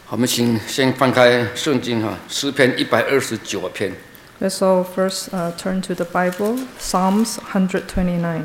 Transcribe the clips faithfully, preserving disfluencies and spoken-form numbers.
我们请先翻开圣经哈，诗篇一百二十九篇。 Let's all first uh, turn to the Bible, Psalms one twenty-nine.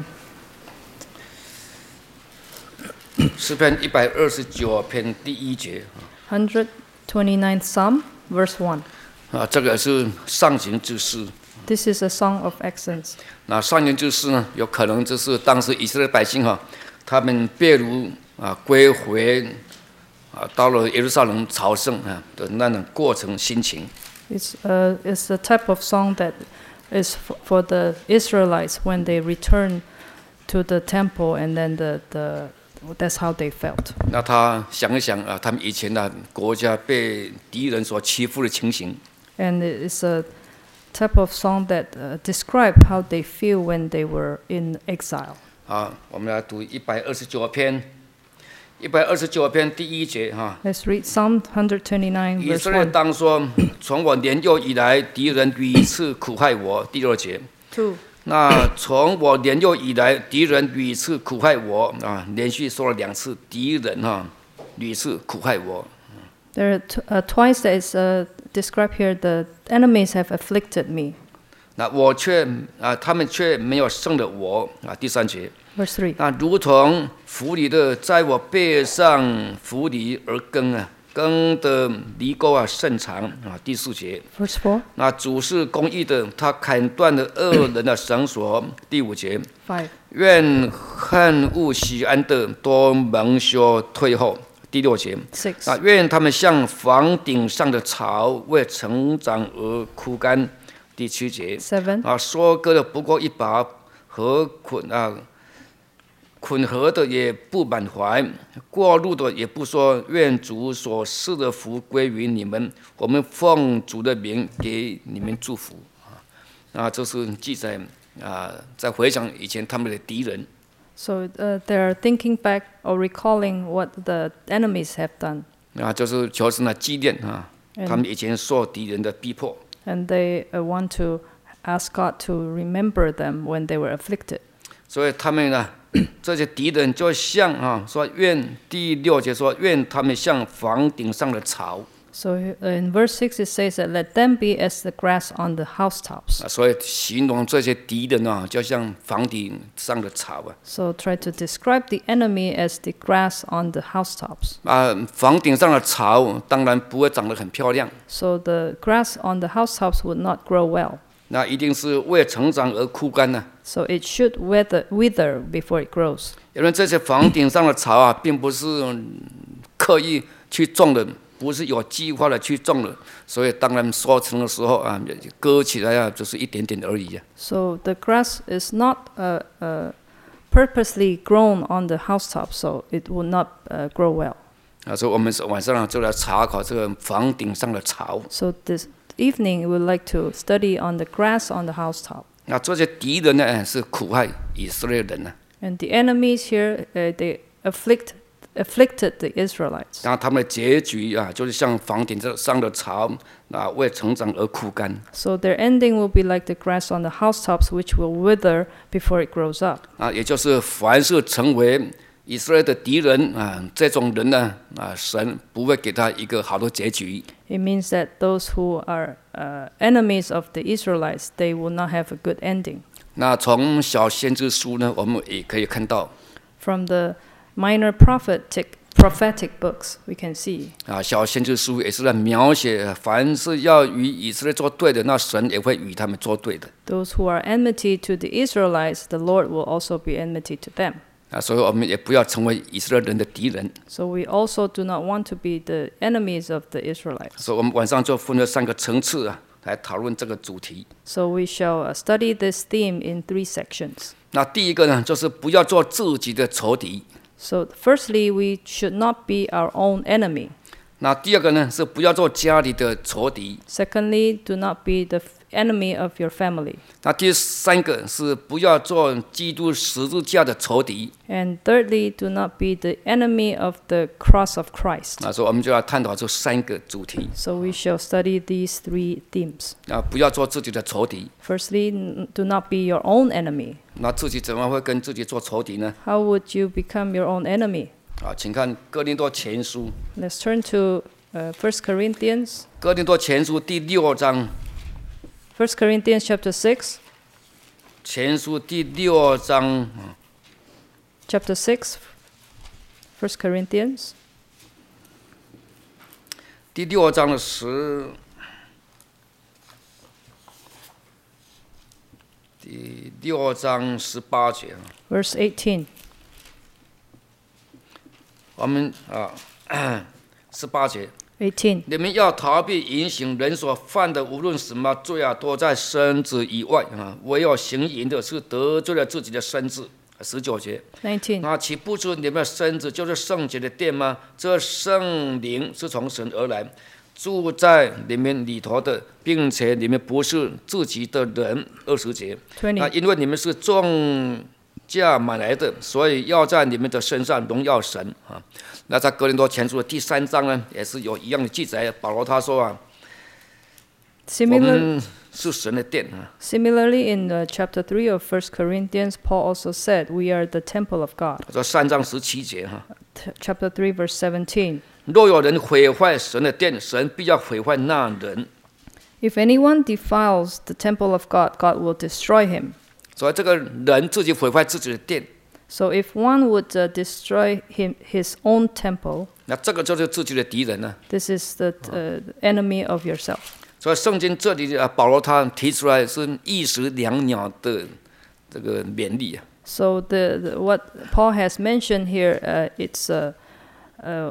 诗篇一百二十九篇第一节。 one twenty-ninth Psalm, verse one. 啊，这个是上行之诗。 This is a song of ascents. 那上行之诗呢，有可能就是当时以色列百姓哈，他们被掳啊归回啊，到了耶路撒冷朝圣啊的那种过程心情。 It's uh, it's the type of song that is f- for the Israelites when they return to the temple, and then the the that's how they felt. 那他想一想啊，他们以前的国家被敌人所欺负的情形。 And it's a type of song that uh, describe how they feel when they were in exile. 啊，我们来读一百二十九篇，一百二十九篇第一节哈。 Let's read Psalm one twenty-nine, 以 verse 色列 one. 当说，从我年幼以来，敌人屡次苦害我。第六节。 Two. 那从我年幼以来，敌人屡次苦害我啊，连续说了两次，敌人哈屡次苦害我。 There are t- uh, twice that is uh, described here. The enemies have afflicted me. 那我却啊，他们却没有胜了我啊。第三节。 Verse three. 那如同浮犁的在我背上浮犁而耕啊，耕的犁沟啊甚长啊。第四节。 Verse four. 那主是公义的，他砍断了恶人的绳索。第五节。 Five. 愿恨恶喜安的多蒙羞退后。第六节。 Six. 啊，愿他们像房顶上的草，为成长而枯干。第七节。 Seven. 啊，收割的不过一把，和捆啊。捆合的也不满怀，过路的也不说，愿主所赐的福归于你们，我们奉主的名给你们祝福。啊，这是记载啊，在回想以前他们的敌人。 So uh, they are thinking back or recalling what the enemies have done. 啊，就是求神来纪念啊，他们以前受敌人的逼迫。 And they uh, want to ask God to remember them when they were afflicted. 所以他们呢，这些敌人就像啊，说愿第六节说，愿他们像房顶上的草。 So in verse six it says that let them be as the grass on the housetops. 啊，所以形容这些敌人啊，就像房顶上的草啊。 So try to describe the enemy as the grass on the housetops. 啊，房顶上的草当然不会长得很漂亮。 So the grass on the housetops would not grow well. 那一定是为成长而枯干呢。 So it should wither, wither before it grows. 因为这些房顶上的草啊，并不是刻意去种的，不是有计划的去种的，所以当然收成的时候啊，割起来啊，就是一点点而已啊。 So the grass is not uh, uh, purposely grown on the housetop, so it will not uh, grow well. 啊，所以我们晚上就来查考这个房顶上的草。 So this evening we would like to study on the grass on the housetop. 那这些敌人呢，是苦害以色列人呢。 And the enemies here, uh, they afflict, afflicted the Israelites. 然后他们的结局啊，就是像房顶上的草，啊，为成长而枯干。 So their ending will be like the grass on the housetops, which will wither before it grows up. 啊，也就是凡是成为以色列的敌人啊，这种人呢，啊，神不会给他一个好的结局。 It means that those who are uh, enemies of the Israelites, they will not have a good ending. 那从小先知书呢，我们也可以看到。 From the minor prophetic prophetic books, we can see. 啊，小先知书也是在描写，凡是要与以色列作对的，那神也会与他们作对的。 Those who are enmity to the Israelites, the Lord will also be enmity to them. 啊，所以我们也不要成为以色列人的敌人。 So we also do not want to be the enemies of the Israelites. 所以我们晚上就分了三个层次啊，来讨论这个主题。 So we shall uh, study this theme in three sections. 那第一个呢，就是不要做自己的仇敌。 So firstly, we should not be our own enemy. 那第二个呢，是不要做家里的仇敌。 Secondly, do not be the enemy of your family. 那第三个是不要做基督十字架的仇敌。 And thirdly, do not be the enemy of the cross of Christ. 那所以我们就要探讨这三个主题。 So we shall study these three themes. 啊，不要做自己的仇敌。 Firstly, n- do not be your own enemy. 那自己怎么会跟自己做仇敌呢？ How would you become your own enemy? 啊，请看哥林多前书 Let's turn to uh, First Corinthians. 哥林多前书第六章， First Corinthians chapter six. 前书第六章， Chapter six. First Corinthians. 第六章的十，第六章十八节， Verse eighteen. 我们啊，十八节。 eighteen. 你们要逃避淫行，人所犯的无论什么罪啊，都在身子以外啊。唯有行淫的是得罪了自己的身子。十九节， nineteen. 那岂不知你们的身子就是圣洁的殿吗？这圣灵是从神而来，住在你们里头的，并且你们不是自己的人。二十节， twenty. 那因为你们是重价买来的，所以要在你们的身上荣耀神啊。那在哥林多前书的第三章呢，也是有一样的记载。保罗他说啊，我 Similar, 们是神的殿啊。 similarly, in uh, chapter three of First Corinthians, Paul also said, "We are the temple of God." 这三章十七节哈， T- chapter three, verse seventeen. 若有人毁坏神的殿，神必要毁坏那人。 If anyone defiles the temple of God, God will destroy him. 所以这个人自己毁坏自己的殿， So if one would uh, destroy him, his own temple, 那这个就是自己的敌人呢。 this is the uh, enemy of yourself. 所以圣经这里啊，保罗他提出来是一石两鸟的这个勉励啊。 So the, the what Paul has mentioned here, uh, it's uh, uh,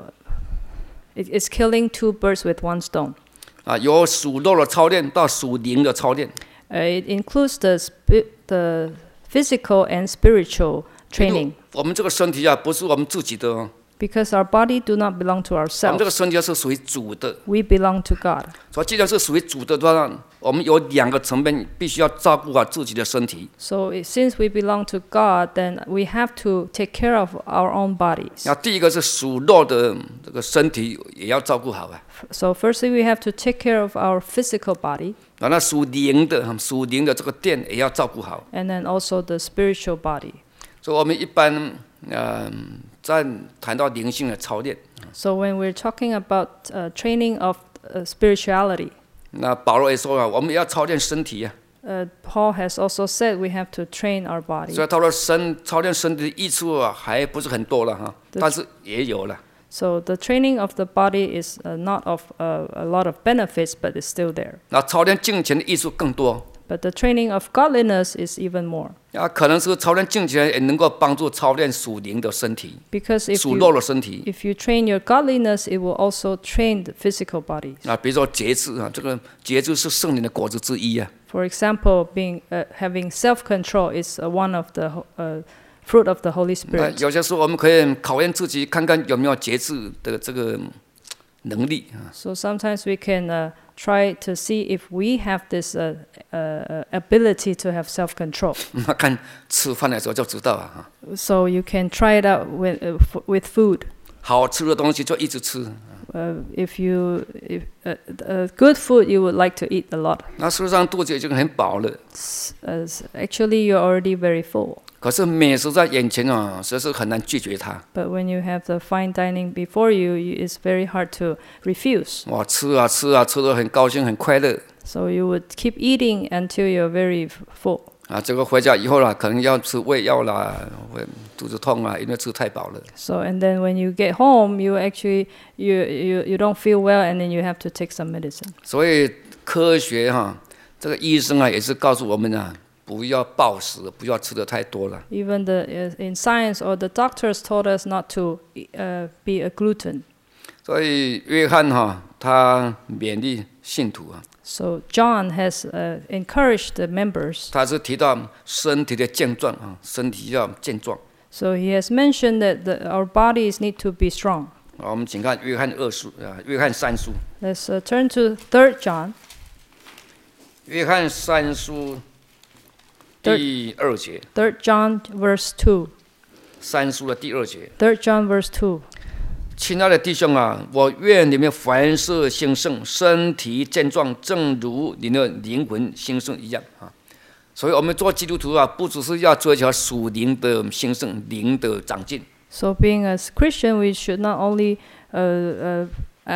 it, it's killing two birds with one stone. 啊，由属肉的操练到属灵的操练。 Uh, it includes the spi- the physical and spiritual training, 我们这个身体啊，不是我们自己的哦， because our body do not belong to 我们 ourselves. 这个身体是属于主的。 We belong to God. 所以既然是属于主的话，我们有两个层面，必须要照顾好自己的身体。 So i- since we belong to God, then we have to take care of our own bodies. 那第一个是属肉的这个身体也要照顾好啊。 So firstly, we have to take care of our physical body, 然后那属灵的属灵的这个殿也要照顾好。 and then also the spiritual body. 所以我们一般嗯、呃在谈到灵性的操练， So when we're talking about uh, training of uh, spirituality, 那保罗也说啊，我们也要操练身体啊。 uh, Paul has also said we have to train our body. 所以他说身操练身体的益处啊，还不是很多了哈， 对但是也有了。 So the training of the body is uh, not of uh, a lot of benefits, but it's still there. 那操练敬虔的益处更多。 But the training of godliness is even more. 啊，可能是操练敬虔也能够帮助操练属灵的身体， Because if 属肉 you, 的身体。 if you train your godliness, it will also train the physical bodies. 啊，比如说节制啊，这个节制是圣灵的果子之一啊。 For example, being uh, having self-control is uh, one of the ho- uh, fruit of the Holy 那 Spirit. 有些时候我们可以考验自己，看看有没有节制的这个能力啊。 So sometimes we can uh, try to see if we have this uh, uh, ability to have self-control. 那看吃饭的时候就知道了哈。 So you can try it out with uh, f- with food. 好吃的东西就一直吃， Uh, if you if uh, uh, good food, you would like to eat a lot. 那事实上肚子已经很饱了。 S- As actually, you're already very full. 可是美食在眼前啊，实在是很难拒绝它。 But when you have the fine dining before you, you it's very hard to refuse. 哇，吃啊吃啊，吃得很高兴很快乐 So you would keep eating until you're very f- full. 啊。这个回家以后啦，可能要吃胃药啦，会肚子痛啊，因为吃太饱了。 So and then when you get home, you actually you you, you don't feel well, and then you have to take some medicine. 所以科学哈、这个医生啊也是告诉我们啊，不要暴食，不要吃的太多了。 Even the uh, in science or the doctors told us not to uh, be a gluten. 所以约翰哈、他勉励信徒啊， So John has uh, encouraged the members. 他是提到身体的健壮啊，身体要健壮。 So he has mentioned that the, our bodies need to be strong. 啊，我们请看约翰二书啊，约翰三书， Let's uh, turn to Third John. 约翰三书第二节， Third John verse two. 三书的第二节。 Third John verse two. 亲爱的弟兄啊，我愿你们凡事兴盛，身体健壮，正如你的灵魂兴盛一样啊。所以，我们做基督徒啊，不只是要追求属灵的兴盛、灵的长进， So being a Christian, we should not only uh, uh, uh,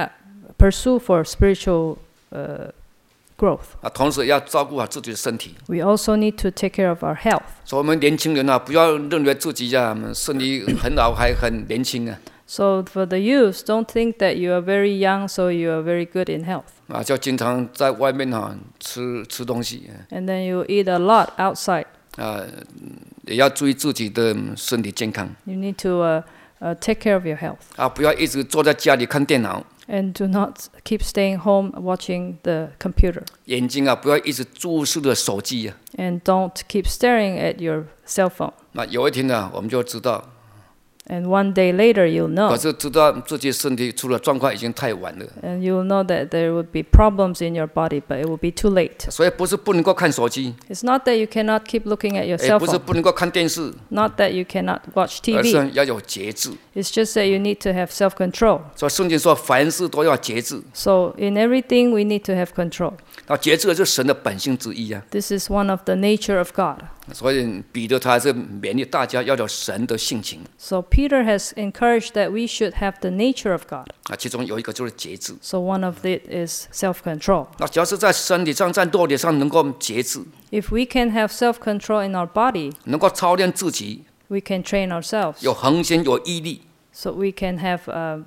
pursue for spiritual uh, growth. 啊，同时要照顾好自己的身体。 We also need to take care of our health. 所以我们年轻人啊，不要认为自己呀、啊、身体很好，还很年轻啊。 So for the youth, don't think that you are very young, so you are very good in health. 啊，就经常在外面哈、啊、吃吃东西。 And then you eat a lot outside. 啊，也要注意自己的身体健康。 You need to uh, uh, take care of your health. 啊，不要一直坐在家里看电脑。 And do not keep staying home watching the computer. 眼睛啊，不要一直注视着手机啊。 And don't keep staring at your cell phone. 那有一天呢、啊，我们就知道。 And one day later you'll know. 可是知道自己身体出了状况已经太晚了。 And you'll know that there would be problems in your body, but it will be too late. 所以不是不能够看手机， It's not that you cannot keep looking at your 也 cell 不是 phone. 不能够看电视， Not that you cannot watch 而 T V. 是要有节制。 It's just that you need to have self-control. 所以圣经说，凡事都要节制。 So in everything we need to have control. 那节制是神的本性之一啊。 This is one of the nature of God. 所以彼得他还是勉励大家要有神的性情 So Peter has encouraged that we should have the nature of God. 啊，其中有一个就是节制。 So one of it is self-control. 那只要是在身体上、在肉体上能够节制， If we can have self-control in our body, 能够操练自己， we can train ourselves. 有恒心、有毅力、 So we can have uh,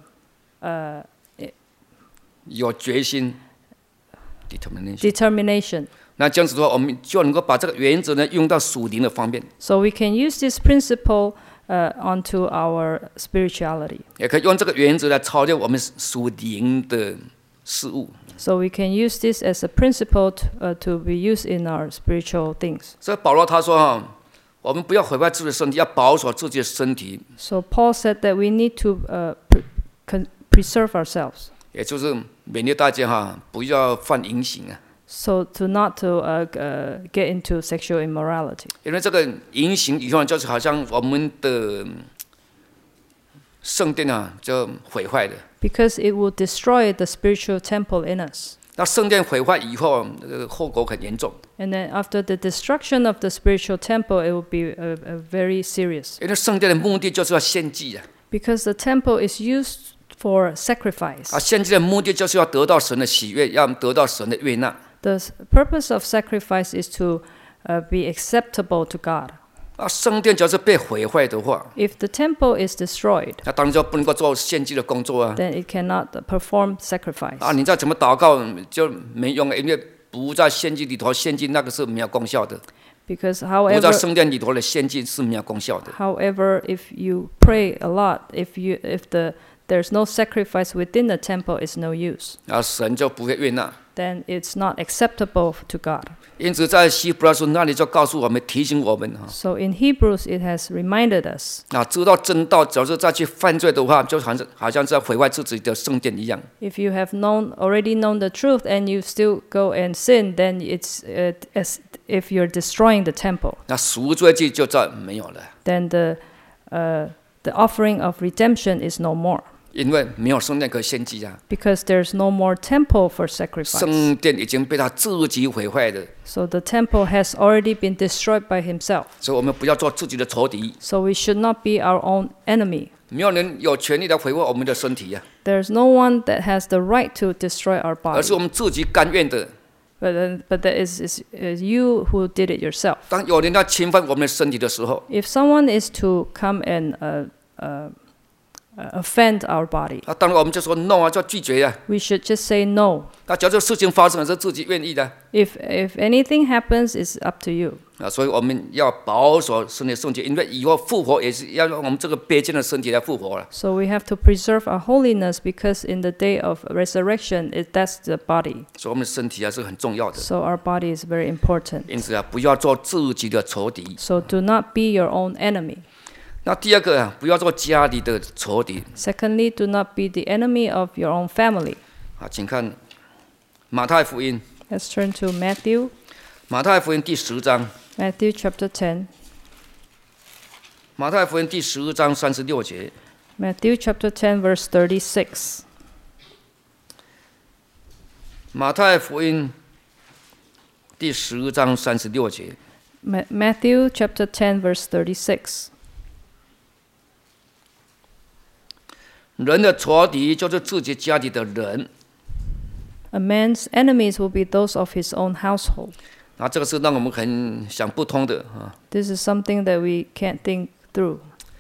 uh, 有决心 （determination）。 determination. 那这样子的话，我们就能够把这个原则呢用到属灵的方面， So we can use this principle uh, onto our spirituality. 也可以用这个原则来操练我们属灵的事物。 So we can use this as a principle to, uh, to be used in our spiritual things. 所以保罗他说哈，我们不要毁坏自己的身体，要保守自己的身体， So Paul said that we need to uh, pre- con- preserve ourselves. 也就是勉励大家哈，不要犯淫行啊。 So to not to uh, uh, get into sexual immorality. 因为这个淫行以后就是好像我们的圣殿啊，就毁坏了。 Because it will destroy the spiritual temple in us. 那圣殿毁坏以后，这个后果很严重。 And then after the destruction of the spiritual temple, it will be uh, uh, very serious. 因为圣殿的目的就是要献祭啊， Because the temple is used for sacrifice. 啊，献祭的目的就是要得到神的喜悦，要得到神的悦纳。 The s- purpose of sacrifice is to uh, be acceptable to God. 啊，圣殿只要是被毁坏的话， If the temple is destroyed, 那当然就不能够做献祭的工作啊。 then it cannot uh, perform sacrifice. 啊，你再怎么祷告就没用了，因为不在献祭里头献祭那个是没有功效的， Because 不在 however, 圣殿里头的献祭是没有功效的。 however, if you pray a lot, if you if the there's no sacrifice within the temple, it's no use. 啊，神就不会悦纳。 Then it's not acceptable to God. 因此，在希伯来书那里就告诉我们、提醒我们哈， So in Hebrews, it has reminded us 啊，知道真道，只要是再去犯罪的话，就好像好像在毁坏自己的圣殿一样。 if you have known already known the truth and you still go and sin, then it's uh, as if you're destroying the temple. 那赎罪祭就再没有了， Then the uh, the offering of redemption is no more 因为没有圣殿可以献祭啊。 because there's no more temple for sacrifice. 圣殿已经被他自己毁坏了， So the temple has already been destroyed by himself. 所以我们不要做自己的仇敌。 So we should not be our own enemy. 没有人有权利来毁坏我们的身体啊， There's no one that has the right to destroy our 而是 body. 我们自己甘愿的。 But then, but that is, is, is you who did it yourself. 当有人要侵犯我们的身体的时候， If someone is to come and uh, uh, uh, offend our body, 那当然我们就说 no 啊，就拒绝啊。 we should just say no. 那只要这事情发生是自己愿意的 If if anything happens, it's up to you. 啊，所以我们要保守身体圣洁，因为以后复活也是要用我们这个卑贱的身体来复活了。 So we have to preserve our holiness because in the day of resurrection, it, that's the body. 所以我们的身体还是很重要的。 So our body is very important. 因此啊，不要做自己的仇敌。 So do not be your own enemy. 那第二个啊，不要做家里的仇敌 Secondly, do not be the enemy of your own family. 啊，请看马太福音， Let's turn to Matthew, 马太福音第十章， Matthew chapter ten. 马太福音第十章三十六节。 Matthew chapter ten, verse thirty-six. 马太福音第十章三十六节， Ma- Matthew chapter ten, verse thirty-six. 人的仇敌就是自己家里的人， A man's enemies will be those of his own household. 那这个是让我们很想不通的啊。 This is something that we can't think through.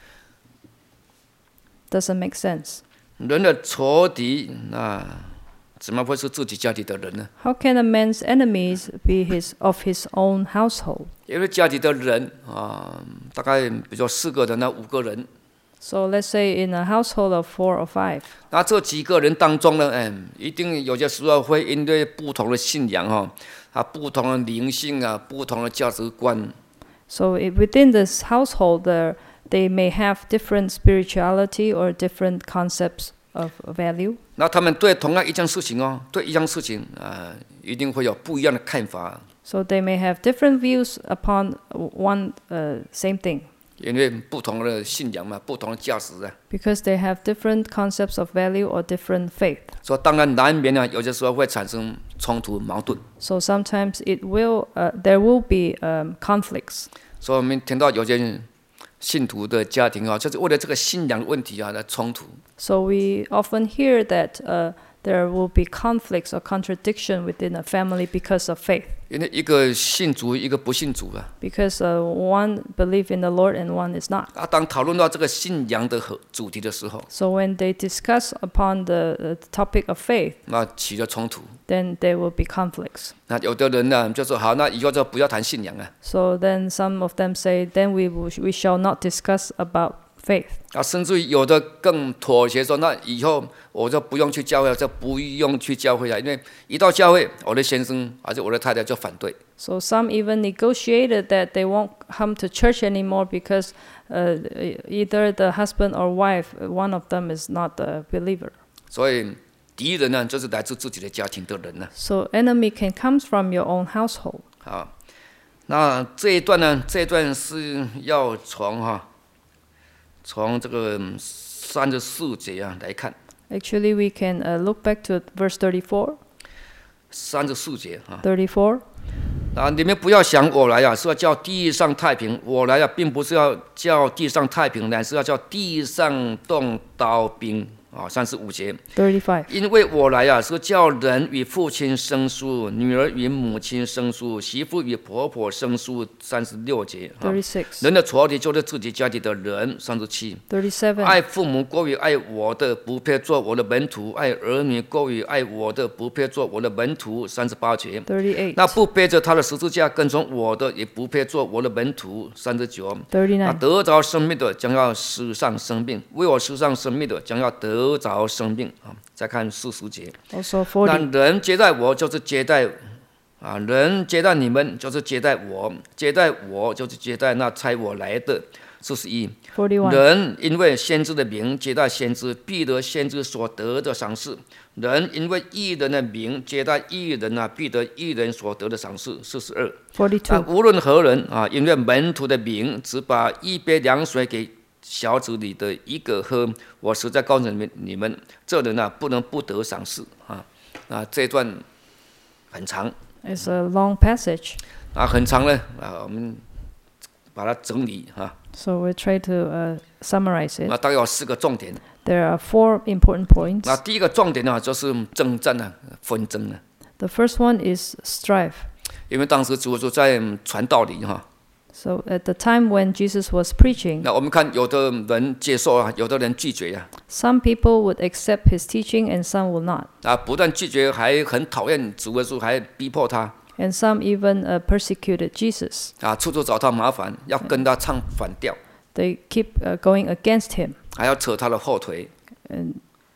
Doesn't make sense. 人的仇敌，那怎么会是自己家里的人呢？ How can a man's enemies be his of his own household? 因为家里的人啊，大概比如说四个人那五个人， So let's say in a household of four or five. 那这几个人当中呢，哎，一定有些时候会因为不同的信仰哈，啊，不同的灵性啊，不同的价值观。 So it, within this household, there they may have different spirituality or different concepts of value. 那他们对同样一件事情哦，对一样事情啊，一定会有不一样的看法。 So they may have different views upon one uh, same thing. 因为不同的信仰嘛，不同的价值啊。 Because they have different concepts of value or different faith. 所以当然难免呢，有些时候会产生冲突矛盾。 So sometimes it will, uh, there will be um, conflicts. 所以我们听到有些信徒的家庭啊，就是为了这个信仰的问题啊来冲突。 So we often hear that uh, there will be conflicts or contradiction within a family because of faith. 因为一个信主，一个不信主啊。 Because uh, one believe in the Lord and one is not. 啊，当讨论到这个信仰的主题的时候， So when they discuss upon the, the topic of faith, 那起了冲突。 then there will be conflicts. 那有的人呢就说好，那以后就不要谈信仰啊。 So then some of them say, then we will, we shall not discuss about faith. 啊，甚至于有的更妥协说，那以后我就不用去教会，就不用去教会了，因为一到教会，我的先生而且我的太太就反对。 So some even negotiated that they won't come to church anymore because uh, either the husband or wife, one of them is not a believer. 所以敌人呢，就是来自自己的家庭的人呢。 So enemy can come from your own household. 好，那这一段呢，这一段是要从哈。从这个三十四节啊来看 Actually, we can uh, look back to verse thirty-four. 三十四节啊， thirty-four. 啊，你们不要想我来啊，是要叫地上太平。我来啊，并不是要叫地上太平，乃是要叫地上动刀兵。啊，三十五节。 thirty-five. 因为我来啊，是叫人与父亲生疏，女儿与母亲生疏，媳妇与婆婆生疏。三十六节。 thirty-six. 人的仇敌就是自己家里的人。三十七。 thirty-seven. 爱父母过于爱我的，不配做我的门徒；爱儿女过于爱我的，不配做我的门徒。三十八节。 thirty-eight. 那不背着他的十字架跟从我的，也不配做我的门徒。三十九。那 thirty-nine. 得着生命的，将要失丧生命；为我失丧生命的，将要得着生命。啊，再看四十节。 Also 那 forty. 人接待我，就是接待啊，人接待你们，就是接待我；接待我，就是接待那差我来的。四十一。 forty-one. 人因为先知的名接待先知，必得先知所得的赏赐；人因为义人的名接待义人啊，必得义人所得的赏赐。四十二。 forty-two. 啊，无论何人啊，因为门徒的名，只把一杯凉水给小子里的一个喝，我实在告诉你们，你们这人啊，不能不得赏赐啊。啊，这段很长。 It's a long passage. 啊，很长呢啊，我们把它整理啊。 So we try to uh, summarize it. 那大概有四个重点。 There are four important points. 那第一个重点呢，就是征战啊，纷争啊。 The first one is strife. 因为当时主耶稣在传道理哈。 So at the time when Jesus was preaching, 那我们看有的人接受啊，有的人拒绝啊。 some people would accept his teaching and some will not. 啊，不但拒绝，还很讨厌主耶稣，还逼迫他。 And some even uh, persecuted Jesus. 啊，处处找他麻烦，要跟他唱反调。 They keep uh, going against him. 还要扯他的后腿。 And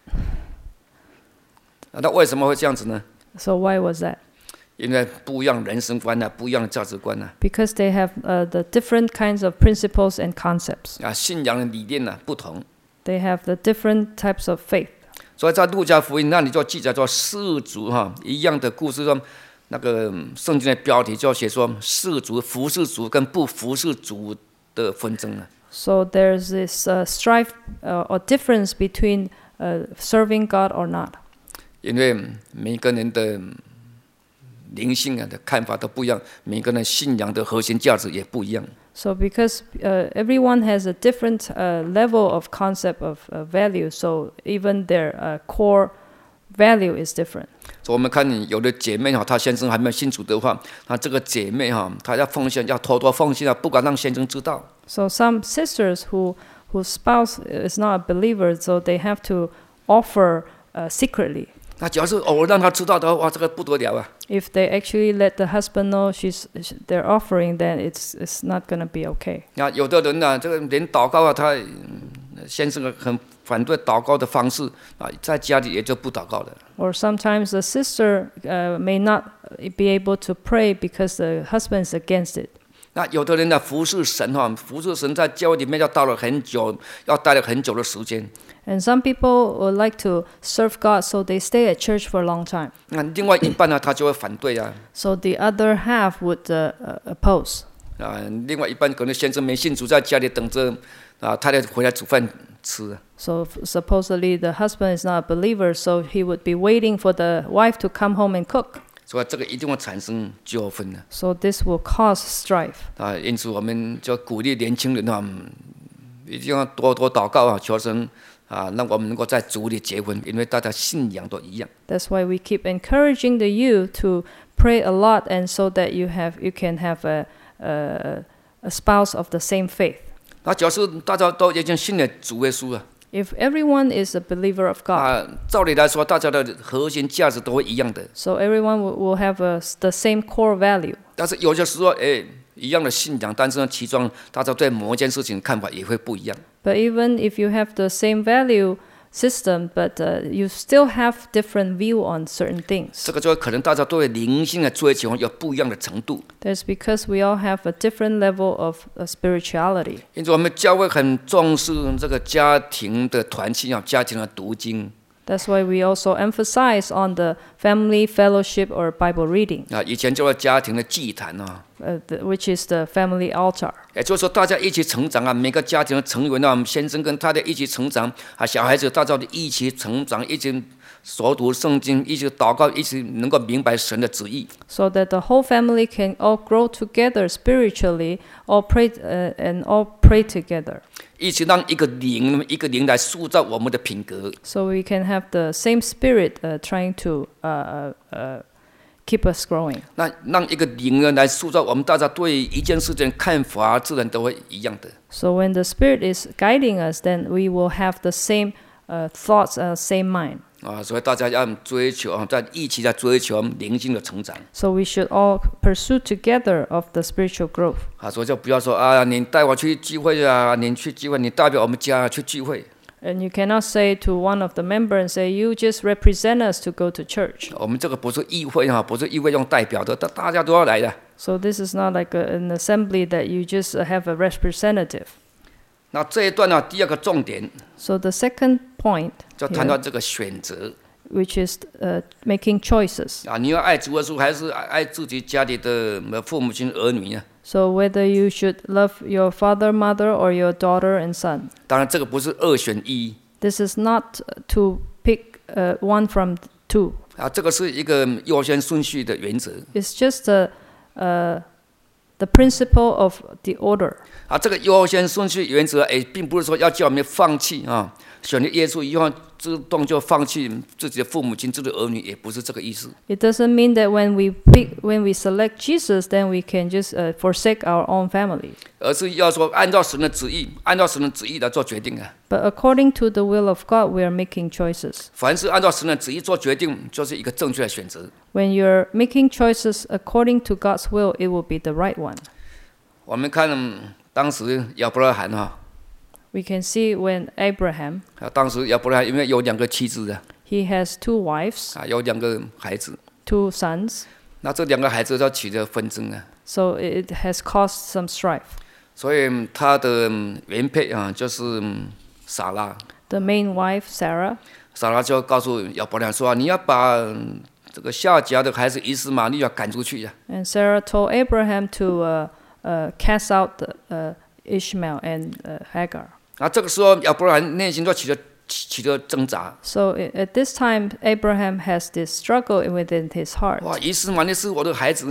啊，那为什么会这样子呢？ so why was that? 因为不一样人生观啊，不一样的价值观啊。 Because they have uh, the different kinds of principles and concepts. 啊，信仰的理念啊不同。 They have the different types of faith. 所以在路加福音那里就记载说世族哈一样的故事，说那个圣经的标题就写说世族服侍主跟不服侍主的纷争啊。 So there's this uh, strife uh, or difference between uh, serving God or not. 因为每个人的灵性啊的看法都不一样，每个人信仰的核心价值也不一样。 So because uh, everyone has a different uh, level of concept of uh, value, so even their uh, core value is different. 所以我们看有的姐妹哈，她先生还没有信主的话，那这个姐妹哈，她要奉献，要偷偷奉献啊，不敢让先生知道。 So some sisters who whose spouse is not a believer, so they have to offer uh, secretly. 那假如是偶尔让他知道的话，哇，这个不得了啊！ If they actually let the husband know she's they're offering, then it's it's not going to be okay. 那有的人呢，这个连祷告啊，他先生很反对祷告的方式啊，在家里也就不祷告了。 Or sometimes the sister uh, may not be able to pray because the husband is against it. 那有的人呢，服侍神哈，服侍神在教会里面要待了很久，要待了很久的时间。 And some people would like to serve God, so they stay at church for a long time. 那另外一半呢，他就会反对啊。 So the other half would uh, uh, oppose. 啊，另外一半可能先生没信主，在家里等着啊，太太回来煮饭吃。 So supposedly the husband is not a believer, so he would be waiting for the wife to come home and cook. 所以这个一定会产生纠纷的。 So this will cause strife. 啊，因此我们就鼓励年轻人啊，一定要多多祷告啊，求神啊，让我们能够在主里结婚，因为大家信仰都一样。 That's why we keep encouraging the youth to pray a lot, and so that you have you can have a a, a spouse of the same faith. 那假如大家都已经信了主耶稣啊。 If everyone is a believer of God, 啊，照理来说，大家的核心价值都会一样的。 so everyone will, will have a, the same core value. 但是有些时候，哎，一样的信仰，但是呢，其中大家对某一件事情看法也会不一样。 But even if you have the same value system, but uh, you still have different view on certain things. 这个就可能大家对灵性的追求有不一样的程度。 That's because we all have a different level of uh, spirituality. 因此，我们教会很重视这个家庭的团契啊，家庭的读经。 That's why we also emphasize on the family fellowship or Bible reading. 啊，以前叫做家庭的祭坛啊。 Uh, the, which is the family altar. 也就是说，大家一起成长啊，每个家庭的成员啊，先生跟太太一起成长啊，小孩子大家一起成长，一起熟读圣经，一起祷告，一起能够明白神的旨意。 So that the whole family can all grow together spiritually, all pray uh, and all pray together. 一起让一个灵，一个灵来塑造我们的品格。 So we can have the same spirit uh, trying to uh, uh, keep us growing. 那让一个灵呢来塑造我们大家对一件事情看法，自然都会一样的。 So when the Spirit is guiding us, then we will have the same uh, thoughts, uh, same mind. 啊，所以大家要追求啊，在一起在追求灵性的成长。 So we should all pursue together of the spiritual growth. 啊，所以就不要说啊，你带我去聚会啊，你去聚会，你代表我们家去聚会。 And you cannot say to one of the members and say, you just represent us to go to church. 我们这个不是议会哈，不是议会用代表的，大大家都要来的。 So this is not like a, an assembly that you just have a representative. 那这一段呢，第二个重点 So the second point 就谈到 here, 这个选择 which is uh, making choices. 啊，你要爱主耶稣，还是爱爱自己家里的父母亲儿女呢？ So whether you should love your father, mother, or your daughter and son. 当然，这个不是二选一 This is not to pick uh, one from two. 啊，这个是一个优先顺序的原则 It's just the, uh, the principle of the order. 啊。这个优先顺序原则，哎，并不是说要叫我们放弃啊，选了耶稣以后自动就放弃自己的父母亲、自己的儿女，也不是这个意思。 It doesn't mean that when we pick, when we select Jesus, then we can just uh, forsake our own family. 而是要说按照神的旨意，按照神的旨意来做决定啊。 But according to the will of God, we are making choices. 凡是按照神的旨意做决定，就是一个正确的选择。 When you're making choices according to God's will, it will be the right one. 我们看、嗯、当时亚伯拉罕哈， We can see when Abraham, 啊，当时亚伯拉罕因为有两个妻子啊， he has two wives, 啊，有两个孩子， two sons. 那这两个孩子就起了纷争啊， So it has caused some strife. 所以、嗯、他的、嗯、原配啊就是、嗯、撒拉， The main wife, Sarah, 撒拉就告诉亚伯拉罕说：“你要把、嗯、这个夏甲的孩子以实玛利要赶出去呀、啊。” and Sarah told Abraham to uh, uh, cast out the, uh, Ishmael and uh, Hagar. 那这个时候亚伯拉罕内心就起了起了挣扎。 So at this time, Abraham has this struggle within his heart. 哇，以实玛利是我的孩子呢。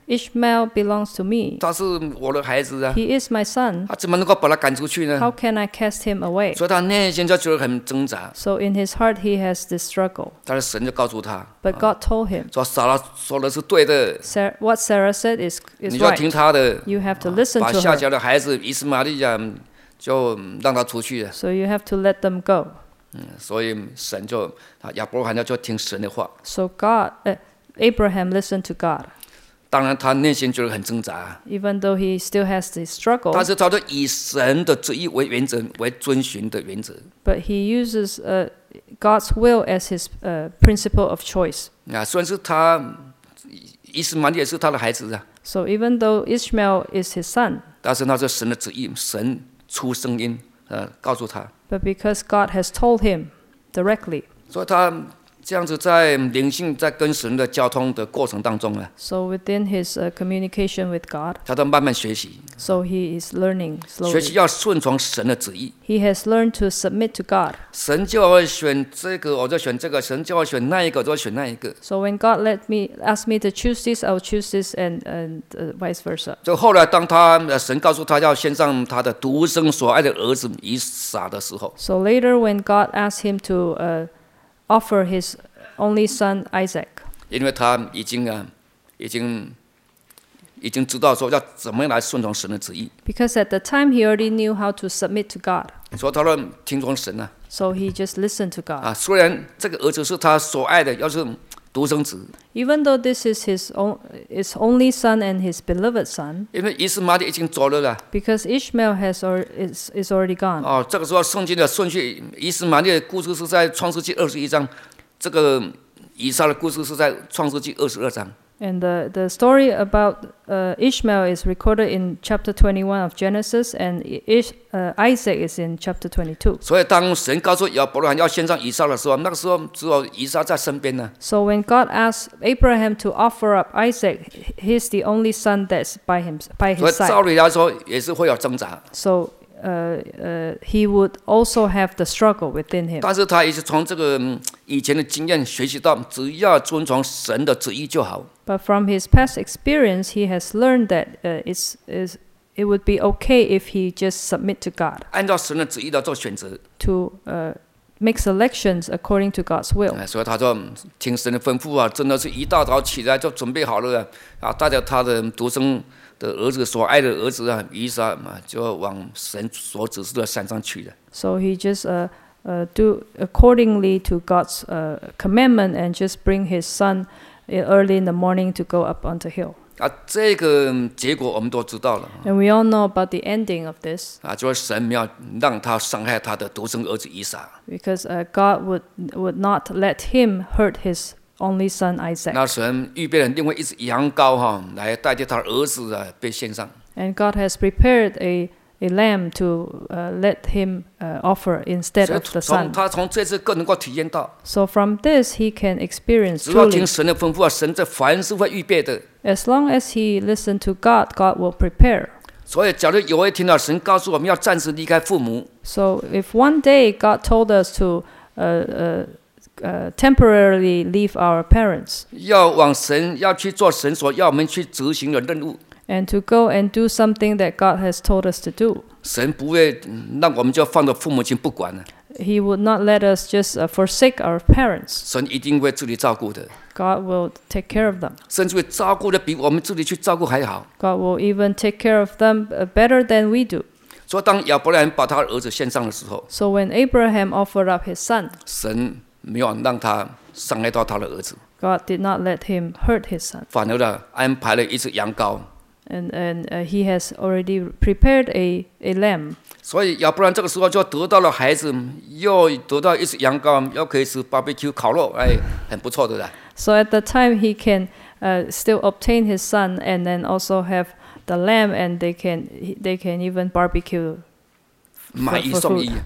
Ishmael belongs to me. 他是我的孩子啊， He is my son. 他怎么能够把他赶出去呢？ How can I cast him away? 所以他内心就觉得很挣扎。 So in his heart he has this struggle. 但是神就告诉他， But God told him, 说撒拉说的是对的， Sarah, what Sarah said is, 你 is 就要听 right. 他的， You have to listen 把 to 下 her. 家的孩子以斯玛利亚就让他出去了。 So you have to let them go. 所以神就啊亚伯拉罕就听神的话。 So God, uh, Abraham listened to God. 当然他内心觉得很挣扎， Even though he still has this struggle, 但是他就以神的旨意为原则，为遵循的原则。 but he uses uh, God's will as his uh, principle of choice. 啊，虽然是他以斯玛利亚是他的孩子啊， So even though Ishmael is his son, 但是那是神的旨意，神出声音，呃，告诉他， but because God has told him directly, 所以他这样子在灵性在跟神的交通的过程当中啊， so within his uh, communication with God, 他在慢慢学习， so he is learning 学习 slowly. 要顺从神的旨意。 He has learned to submit to God. 神叫我选这个，我就选这个；神叫我选那一个，我就选那一个。 So when God let me ask me to choose this, I'll choose this, and and uh, vice versa. 就后来，当他呃神告诉他要献上他的独生所爱的儿子以撒的时候， So later, when God asked him to uh, offer his only son Isaac, 因为他已经啊，已经已经知道说要怎么样来顺从神的旨意， because at the time he already knew how to submit to God, 所以他说听从神啊 so he just listened to God. 啊！虽然这个儿子是他所爱的，要是独生子， Even though this is his own, his only son and his beloved son, 因为以斯玛利已经走了啦。 because Ishmael has or, is is already gone. 哦，这个时候圣经的顺序，以斯玛利的故事是在创世纪二十一章，这个以撒的故事是在创世纪二十二章。 And the, the story about uh, Ishmael is recorded in chapter twenty-one of Genesis, and Ish, uh, Isaac is in chapter twenty-two. 所以当神告诉亚伯拉罕要献上以撒的时候，那个时候只有以撒在身边呢。 So when God asked Abraham to offer up Isaac, he's the only son that's by him by 所以 his 照 side. 理来说也是会有挣扎， So uh, uh, he would also have the struggle within him. 但是他也是从这个、嗯、以前的经验学习到，只要遵从神的旨意就好。 But from his past experience, he has learned that uh, it's, is it would be okay if he just submit to God, 按照神的旨意来做选择。 to uh, make selections according to God's will. 哎所以他说听神的吩咐啊，真的是一大早起来就准备好了啊，带着他的独生的儿子所爱的儿子啊以撒啊，就往神所指示的山上去了。 So he just uh, uh, do accordingly to God's uh, commandment and just bring his son early in the morning to go up on the hill. 啊，这个结果我们都知道了 And we all know about the ending of this, 啊，就是神没有让他伤害他的独生儿子以撒。 because uh, God would would not let him hurt his only son Isaac. 那神预备了另外一只羊羔哈，来代替他的儿子啊被献上。 And God has prepared a a lamb to uh, let him uh, offer instead 所以 of the 从 son. 他从这次更能够体验到， So from this he can experience 只要 truly. 听神的吩咐啊，神这凡事会预备的。 As long as he listened to God, God will prepare. 所以，假如有一天啊，神告诉我们要暂时离开父母， So if one day God told us to uh, uh, uh, temporarily leave our parents 要往神要去做神所要我们去执行的任务， and to go and do something that God has told us to do, 神不会嗯让我们就放着父母亲不管了， He would not let us just uh, forsake our parents. 神一定会自己照顾的， God will take care of them. 甚至会照顾的比我们自己去照顾还好。 God will even take care of them uh, better than we do. 所以，当亚伯拉罕把他的儿子献上的时候， So when Abraham offered up his son, 神没有让他伤害到他的儿子， God did not let him hurt his son. 反而呢安排了一只羊羔。 And, and uh, he has already prepared a, a lamb. 所以亚伯兰这个时候就得到了孩子，又得到一只羊羔，又可以吃 barbecue 烤肉，哎，很不错的啦。 So at the time he can uh, still obtain his son and then also have the lamb, and they can they can even barbecue 买一送一，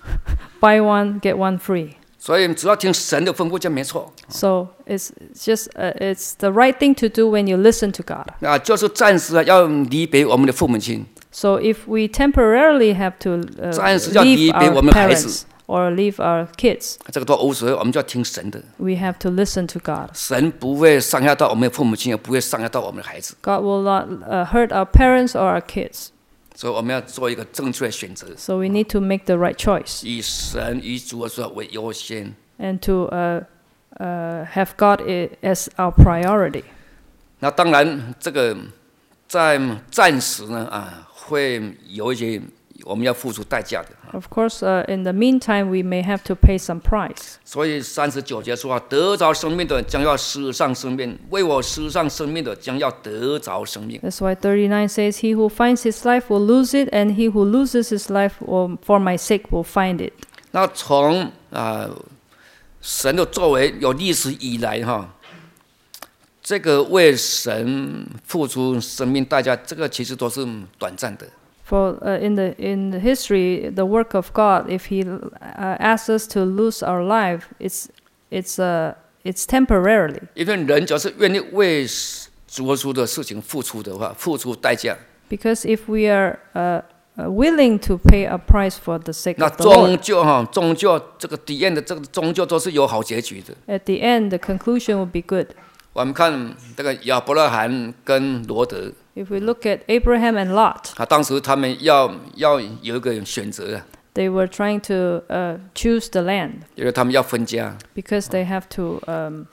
buy one get one free. 所以只要听神的吩咐就没错。 So it's just uh, it's the right thing to do when you listen to God. 啊，就是暂时啊要离别我们的父母亲， So if we temporarily have to uh, 暂时要 leave 离别 our 我们的孩子。 parents or leave our kids. 这个都无所谓，我们就要听神的。 We have to listen to God. 神不会伤害到我们的父母亲，也不会伤害到我们的孩子。 God will not uh, hurt our parents or our kids. 所以我们要做一个正确的选择。 So we need to make the right choice. 以神以主的说为优先。 And to uh, uh, have God as our priority. 那当然，这个在暂时呢啊，会有一些我们要付出代价的。 Of course, uh, in the meantime, we may have to pay some price. 所以三十九节说啊，得着生命的将要失上生命，为我失上生命的将要得着生命。 That's why thirty-nine says, "He who finds his life will lose it, and he who loses his life will, for my sake will find it." 那从啊、呃、神的作为有历史以来哈。这个为神付出生命代价，这个其实都是短暂的。 For uh, in the in the history, the work of God, if He uh, asks us to lose our life, it's it's uh it's temporarily. 因为人只要是愿意为主耶稣的事情付出的话，付出代价。 Because if we are uh, uh, willing to pay a price for the sake 那 of the Lord, 终究哈，终究这个底end的这个终究都是有好结局的。 at the end, the conclusion will be good. 我们看这个亚伯拉罕跟罗德。 If we look at Abraham and Lot, 啊，当时他们要要有一个选择啊， they were trying to uh, choose the land 因为他们要分家。 because they have to um,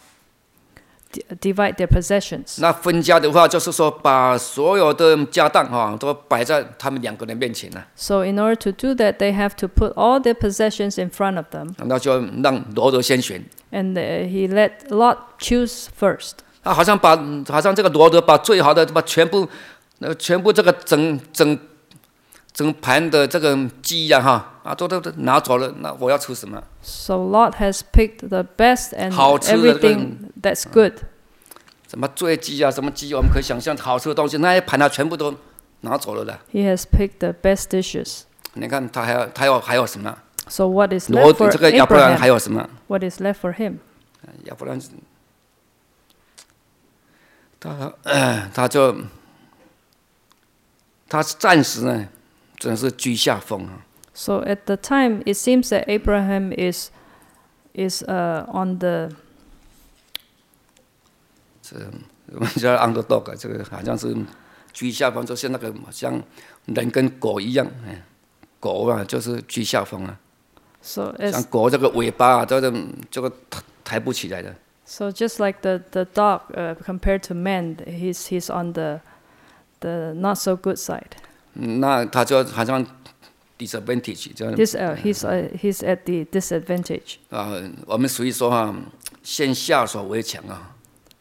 d- divide their possessions. 那分家的话，就是说把所有的家当哈都摆在他们两个人面前了。 So in order to do that, they have to put all their possessions in front of them. 那就让罗德先选。 And uh, he let Lot choose first. 啊，好像把好像这个罗德把最好的把全部，呃，全部这个整整整盘的这个鸡呀、啊、哈啊都都都拿走了，那我要吃什么？ So Lot has picked the best and 好吃的这个 everything that's good. 什么醉鸡啊，什么鸡，我们可以想象好吃的东西，那一盘他全部都拿走了的。 He has picked the best dishes. 你看他还有他有还有什么？ So what is 罗 left for 这个亚伯兰还 Abraham? 有什么？ What is left for him? 亚伯兰他呃他就他暂时呢，真是居下风啊。 So at the time, it seems that Abraham is is uh, on the 这我们叫 underdog， 这个好像是居下风，就是那个像人跟狗一样，哎，狗啊就是居下风啊， so 像 as 狗这个尾巴啊，这个这个抬抬不起来的。 so just like the the dog uh, compared to man, he's he's on the the not so good side. 嗯那他就好像 disadvantage 这样 This uh, he's uh, he's at the disadvantage. 啊，我们属于说哈，先下手为强啊。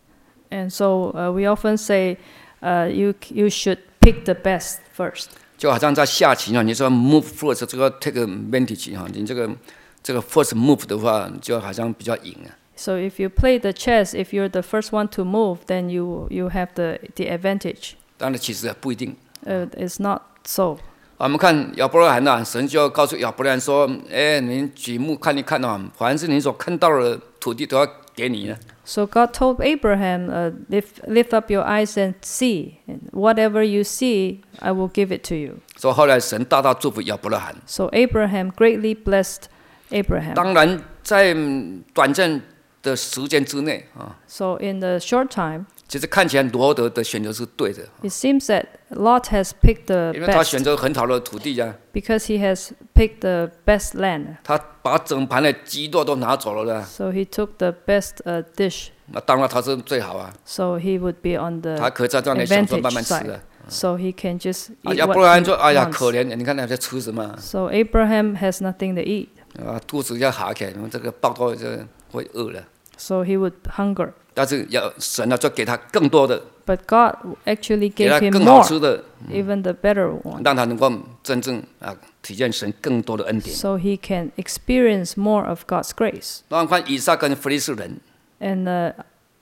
And so uh, we often say, uh, you you should pick the best first. 就好像在下棋啊，你说 move first， 这个 take advantage 哈，你这个这个 first move 的话，就好像比较赢啊。 So if you play the chess, if you're the first one to move, then you you have the the advantage. 当然，其实也不一定。 Uh, it's not so. 我们看亚伯拉罕呐，神就告诉亚伯拉罕说：“哎，你举目看一看啊，凡是你所看到的土地都要给你的。” So God told Abraham, uh, lift, lift up your eyes and see. And whatever you see, I will give it to you. 所以后来神大大祝福亚伯拉罕。 So Abraham greatly blessed Abraham. 当然，在短暂的时间之内啊， So in the short time, 其实看起来罗德的选择是对的， it seems that Lot has picked the 因为他 best 选择很好的土地呀、啊， because he has picked the best land. 他把整盘的鸡肉都拿走了的， So he took the best uh, dish. 那当然他是最好啊， So he would be on 他 the 可以在这样的享受 advantage 慢慢吃 side. 的。 So he can just 啊， eat 亚 what 伯拉罕 he 说：“哎呀， wants. 可怜，你看他在吃什么？ So Abraham has nothing to eat. 啊，肚子要哈起来，这个抱到就会饿了。 So he would hunger. 但是要神呢，就给他更多的， But God actually 给 gave 他 him 更好 more, 吃的， even the better one. 让他能够真正啊体验神更多的恩典。 So he can experience more of God's grace. 那我们看以撒跟非利士人， And uh,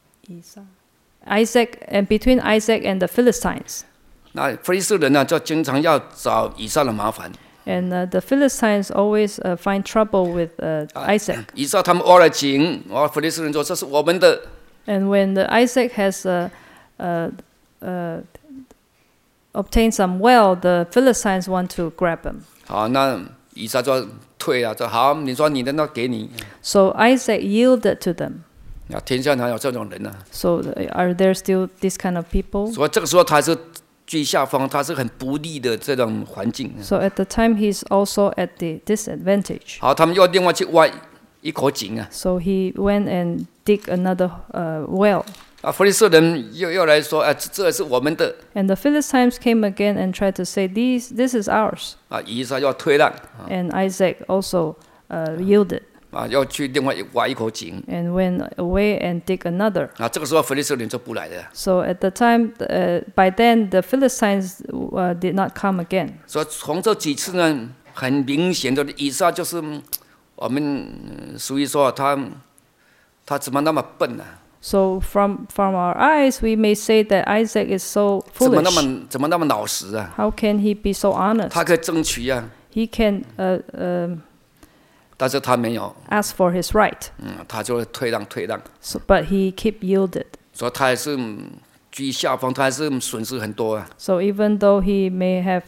Isaac, and between Isaac and the Philistines. 那非利士人呢，就经常要找以撒的麻烦。 And uh, the Philistines always uh, find trouble with uh, Isaac. 以撒他们挖了井，哇，非利士人说这是我们的。 And when the Isaac has uh, uh, uh, obtained some well, the Philistines want to grab him. 好，那以撒就退了，说好，你说你的那给你。 So Isaac yielded to them. 啊，天下哪有这种人呢、啊？ So are there still this kind of people? 所以这个时候他是居下风，他是很不利的这种环境。 So at the time he's also at the disadvantage. 好，他们又另外去挖一口井啊。 So he went and dig another uh, well. 啊，非利士人又又来说，啊，这是我们的。 And the Philistines came again and tried to say, "These, this is ours." 啊，以撒要退让， And Isaac also uh, yielded 啊，要去另外挖一口井。 and went away and dig another. 啊，这个时候非利士人就不来了。 So at the time, uh, by then, the Philistines uh, did not come again. 所以从这几次呢，很明显的以撒就是嗯我们呃属于说他他怎么那么笨呢、啊？ So from from our eyes, we may say that Isaac is so 怎么那 foolish. 么怎么那么老实啊？ How can he be so honest? 他可以争取啊， He can uh, uh, 但是他没有， ask for his right. 嗯，他就会退让退让， So, but he keep yielded. 所以他还是嗯居下风，他还是损失很多啊。 So even though he may have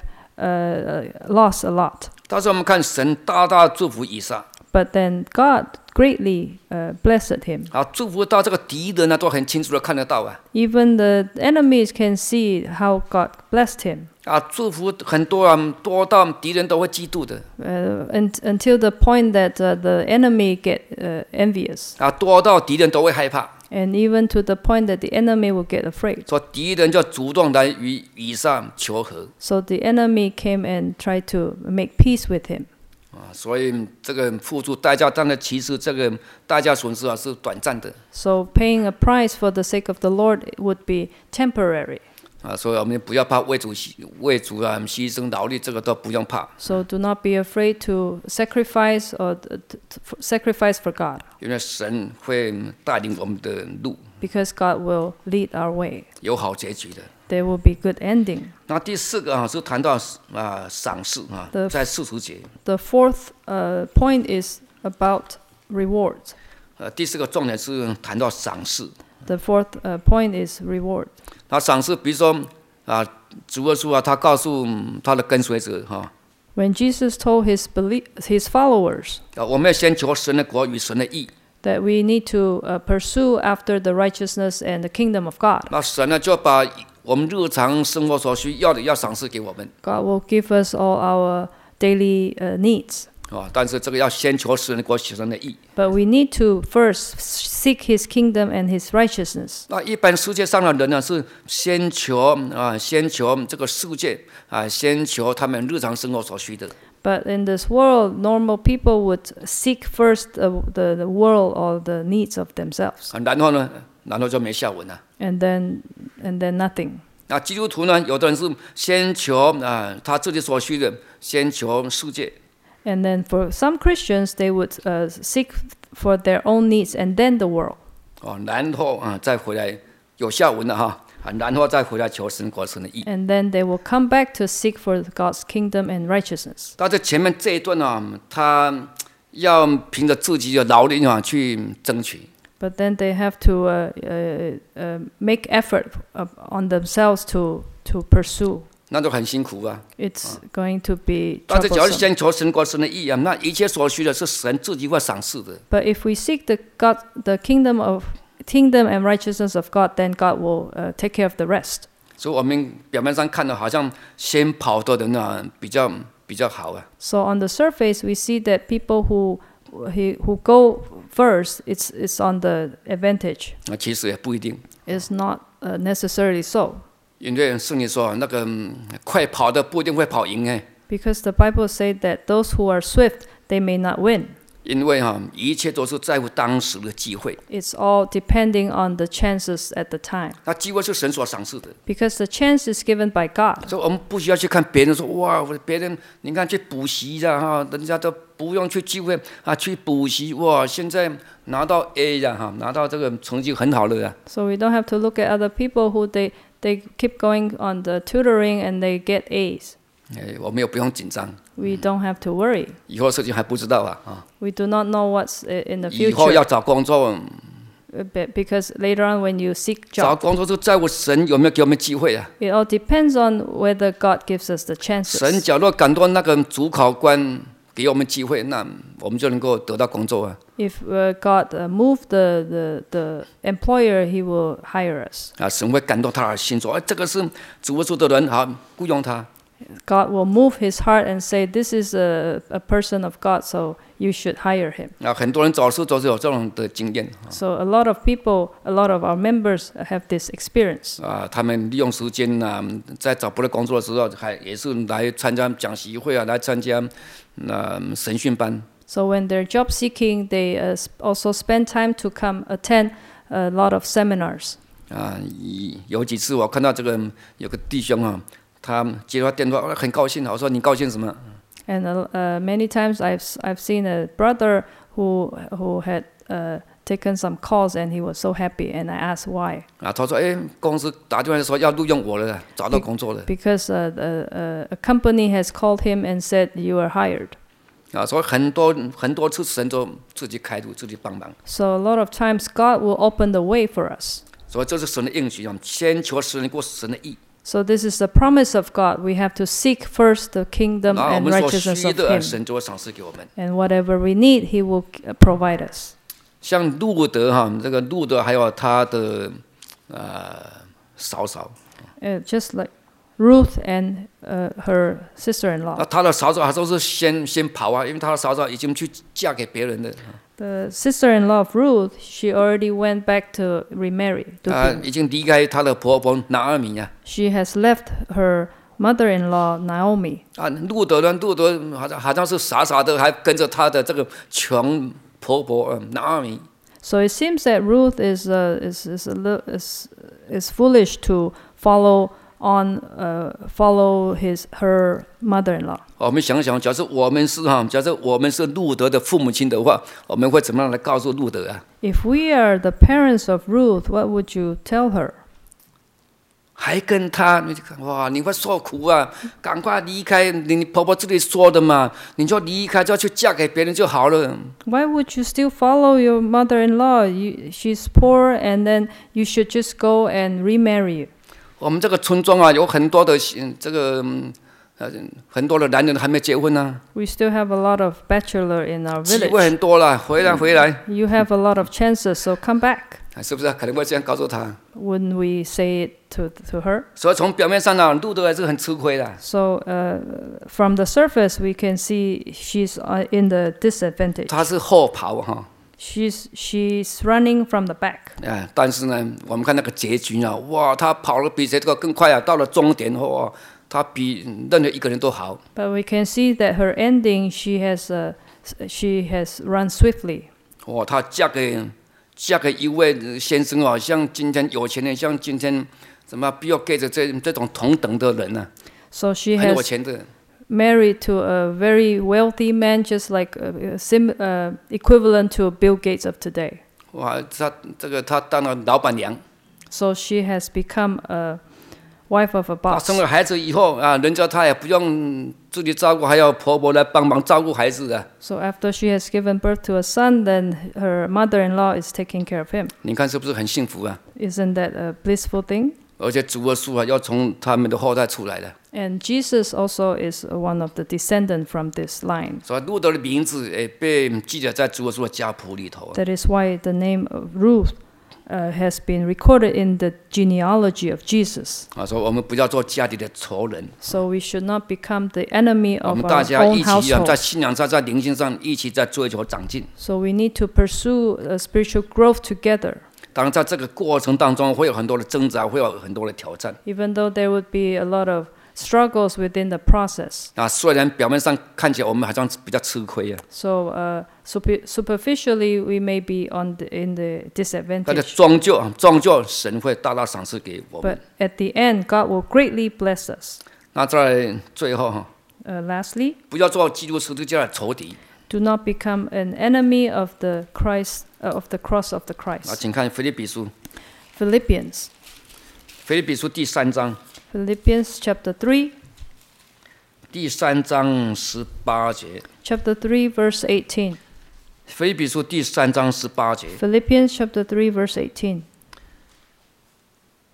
uh, lost a lot, 但是我们看神大大祝福以撒， but then God greatly uh, blessed him. 啊，祝福到这个敌人呢都很清楚的看得到啊， Even the enemies can see how God blessed him. 啊，祝福很多啊，多到敌人都会嫉妒的， Uh, un- until the point that uh, the enemy get uh, envious, 啊，多到敌人都会害怕， and even to the point that the enemy will get afraid. 所以敌人就主动来与以撒求和。 So the enemy came and tried to make peace with him. 啊，所以这个付出代价，当然其实这个代价损失啊是短暂的 So paying a price for the sake of the Lord would be temporary. 啊，所以我们不要怕为主牺为主啊牺牲劳力，这个都不用怕， So do not be afraid to sacrifice or t- t- t- sacrifice for God, 因为神会带领我们的路， because God will lead our way. 有好结局的。 There will be good ending. 那第四个啊是谈到啊赏赐啊 The， 在四十节， The fourth uh, point is about rewards. 呃，第四个重点是谈到赏赐。 The fourth uh, point is reward. 那赏赐，比如说啊，主耶稣啊，他告诉他的跟随者哈， When Jesus told his belie- his followers 啊，我们要先求神的国与神的义。 that we need to uh, pursue after the righteousness and the kingdom of God, 那神呢就把我们日常生活所需要的要赏赐给我们 God will give us all our daily uh, needs. 啊，但是这个要先求神的国、神的义。 But we need to first seek his kingdom and his righteousness. 那一般世界上的人呢，是先求啊，先求这个世界啊，先求他们日常生活所需的。 But in this world, normal people would seek first uh, the, the world or the needs of themselves, 啊，然后呢，然后就没下文了。 and then and then nothing. 那基督徒呢，有的人是先求啊他自己所需的，先求世界。 And then for some Christians, they would uh, seek for their own needs and then the world. 哦，然后啊再回来有下文了哈，啊，然后再回来求神国、神的义。 And then they will come back to seek for God's kingdom and righteousness. 但是前面这一段啊，他要凭着自己的劳力啊去争取。 But then they have to uh, uh, uh, make effort uh, on themselves to to pursue. 那就很辛苦啊。 It's going to be 但是只要是 troublesome. 先求神国、神的义啊，那一切所需的是神自己会赏赐的。 But if we seek the God, the kingdom of kingdom and righteousness of God, then God will uh, take care of the rest. 所以我们表面上看到好像先跑的人啊比较比较好啊。 So on the surface, we see that people who he, who go first, it's it's on the advantage. 那其实也不一定， It's not uh, necessarily so, 因为圣经说那个嗯快跑的不一定会跑赢哎， because the Bible says that those who are swift, they may not win. 因为哈一切都是在乎当时的机会， It's all depending on the chances at the time, 那机会是神所赏赐的。 because the chance is given by God. 所以我们不需要去看别人说哇，别人你看去补习的哈，人家都不用去聚会啊，去补习哇，现在拿到 A 了哈，拿到这个成绩很好了啊。 So we don't have to look at other people who they they keep going on the tutoring and they get A's. 哎，我们也不用紧张， We don't have to worry. 以后事情还不知道啊啊， We do not know what's i- in the 以后要 future, 找工作， uh, be- because later on when you seek 找 job, 工作是在乎神有没有给我们机会啊。 it all depends on whether God gives us the 神 chances. 假若感动那个主考官给我们机会，那我们就能够得到工作啊。 If uh, God uh, moved the, the, the employer, He will hire us. 啊，神会感动他的心，说：“哎，这个是主耶稣的人，好，雇佣他。” God will move His heart and say, "This is a, a person of God, so you should hire him." 啊，很多人早是都是有这种的经验。 So a lot of people, a lot of our members have this experience. 啊，他们利用时间呐、啊，在找不到工作的时候，还也是来参加讲习会啊，来参加呃神训班。 So when they're job seeking, they uh, also spend time to come attend a lot of seminars. 啊，有几次我看到这个有个弟兄啊。他接到电话，很高兴。我说：“你高兴什么？” And uh, uh, many times I've I've seen a brother who who had uh, taken some calls and he was so happy. And I asked why. 啊，他说：“哎，公司打电话说要录用我了，找到工作了。” Because uh, the, uh, a company has called him and said you are hired. 啊，所以很多很多次神都自己开路，自己帮忙。 So a lot of times God will open the way for us. 所以这是神的应许啊，先求神过神的义。 So this is the promise of God. We have to seek first the kingdom and righteousness of Him. And whatever we need, He will provide us. 像路德哈，这个路德还有他的呃嫂嫂。 Uh, just like Ruth and uh, her sister-in-law. 那他的嫂嫂还都是先先跑啊，因为他的嫂嫂已经去嫁给别人了。 The sister-in-law of Ruth, she already went back to remarry. 啊，已经离开她的婆婆拿俄米呀。 She has left her mother-in-law Naomi. 啊，路德呢？路德好像好像是傻傻的，还跟着她的这个穷婆婆拿俄米。 So it seems that Ruth is uh, is is a little, is is foolish to follow on uh, follow his her mother-in-law. 我们想想，假设我们是哈，假设我们是路德的父母亲的话，我们会怎么样来告诉路德啊？ If we are the parents of Ruth, what would you tell her? 还跟他，哇，你会受苦啊！赶快离开，你婆婆这里说的嘛，你就离开，就要去嫁给别人就好了。 Why would you still follow your mother-in-law? You, she's poor, and then you should just go and remarry. 我们这个村庄啊，有很多的这个呃很多的男人还没结婚呢。 We still have a lot of bachelor in our 机 village. 会很多了，回来回来。 You have a lot of chances, so come back. 是不是？可能会这样告诉他。 Wouldn't we say it to to her? 所以从表面上呢，路德还是很吃亏的。 So uh, from the surface, we can see she's uh, in the disadvantage. 他是后跑哈。 She's she's running from the back. 啊，但是呢，我们看那个结局啊，哇，他跑得比谁都更快啊！到了终点哇，他比任何一个人都好。 But we can see that her ending, she has uh, she has run swiftly. 哇，她嫁给嫁给一位先生啊，像今天有钱人，像今天什么 Bill Gates 这这种同等的人啊， So she 很有 has 钱的。 married to a very wealthy man, just like uh, sim, uh, equivalent to Bill Gates of today. 哇，她这个她当了老板娘。 So she has become a wife of a 她 boss. 生了孩子以后啊，人家她也不用自己照顾，还要婆婆来帮忙照顾孩子啊。 So after she has given birth to a son, then her mother-in-law is taking care of him. 你看是不是很幸福啊？ Isn't that a blissful thing? 而且主耶稣啊，要从他们的后代出来的。 And Jesus also is one of the descendants from this line. 所以路德的名字诶被记载在主耶稣的家谱里头。 That is why the name of Ruth uh, has been recorded in the genealogy of Jesus. 啊，说我们不要做家里的仇人。 So we should not become the enemy 我 of 们大 our 家 own 一起啊，在 household. 信仰上，在灵性上一起在追求长进。 So we need to pursue uh, spiritual growth together. 当然，在这个过程当中，会有很多的挣扎，会有很多的挑战。 Even though there would be a lot of struggles within the process. 啊，虽然表面上看起来我们好像比较吃亏啊， So uh, super, superficially we may be on the, in the 但是 disadvantage. 终究啊，终究神会大大赏赐给我们。 But at the end, God will greatly bless us. 那在最后哈， Uh, lastly, 不要做基督十字架的仇敌。 do not become an enemy of the Christ uh, of the cross of the 啊， Christ. 请看腓立比书， Philippians, 腓立比书第三章， Philippians chapter three, 第三章十八节。 chapter three, verse eighteen. 腓立比书第三章十八节， Philippians chapter three, verse eighteen.